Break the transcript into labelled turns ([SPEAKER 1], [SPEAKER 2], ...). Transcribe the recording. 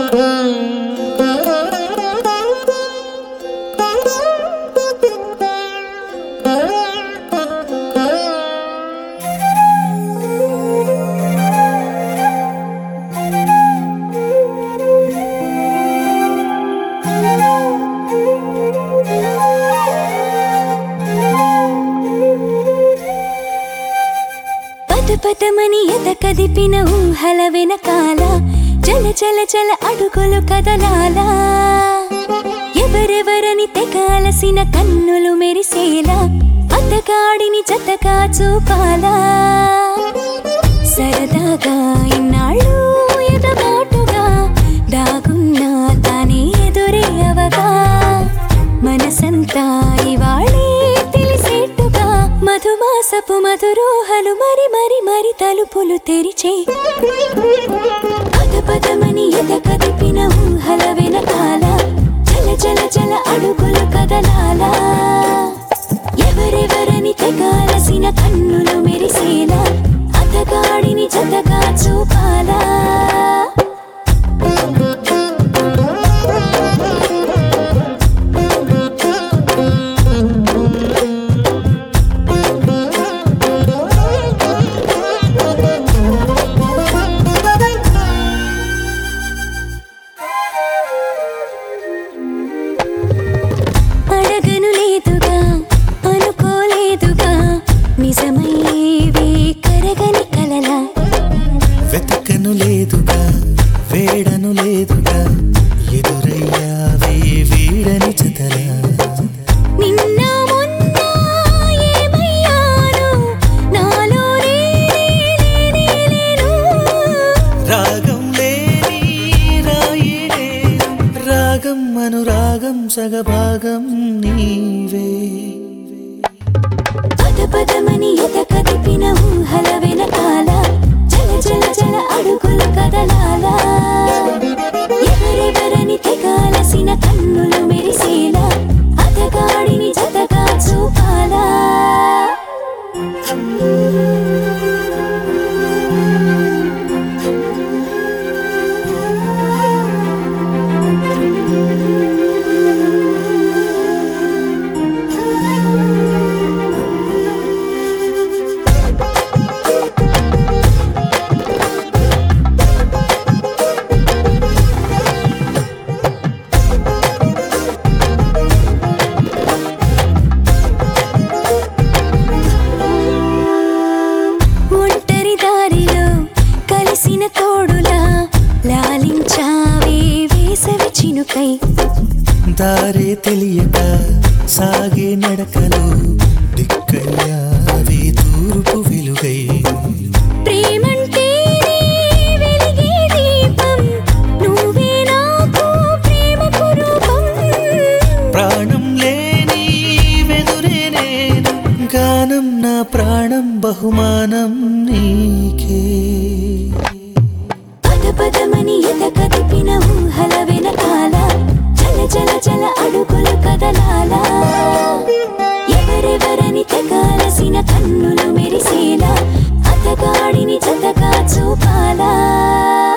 [SPEAKER 1] పదమని ఎద కదిపిన ఊహల వెనకాల జల జల జల అడుగులు కదలాలా ఎవరెవరని తెగాలసిన కన్నులు మెరిసేలా అతగాడిని జతగా చూపాలా సరదాగా ఇన్నాళ్ళు ఎదబాటుగా దాగున్నా తానే ఎదురే అవగా మనసంతా ఇవాళే తెలిసేట్టుగా మధుమాసపు మధురోహలు మరి మరి మరి తలుపులు తెరిచే పదమని ఎద కదిపిన ఊహల వెనకాల జల జల జల అడుగులు కదలాలా ఎవరెవరని తెగాలసిన కన్నులు మెరిసేలా అతగాడిని జతగా చూపాలా
[SPEAKER 2] వెతకను లేదుగా వేడను లేదుగా ఎదురయ్యావే వీడని చతరా
[SPEAKER 1] నిన్న మొన్న ఏమయ్యాను నాలో లేను
[SPEAKER 2] రాగం లేని రాయి లేను రాగం అనురాగం సగభాగం నీవే
[SPEAKER 1] పదమని ఎద కదిపిన ఊహల వెనకాల జల జల జల అడుగులు కదలాలా ఎవరెవరని తెగాలసిన కన్నులు మెరిసేలా అతగాడిని జతగా చూపాలా తోడులా లాలించావే వేసవి చినుకై
[SPEAKER 2] దారే తెలియక సాగే నడకలు దిక్కయ్యావే తూర్పు వెలుగై
[SPEAKER 1] ప్రేమంటే వెలిగే దీపం నువ్వే నాకు ప్రేమకు రూపం
[SPEAKER 2] ప్రాణం లేని వెదురే నేను గానం నా ప్రాణం బహుమానం నీకే
[SPEAKER 1] పదమని ఎద కదిపిన ఊహల వెనకాల జల జల జల అడుగులు కదలాలా ఎవరెవరని తెగాలసిన కన్నులు మెరిసేలా అతగాడిని జతగా చూపాలా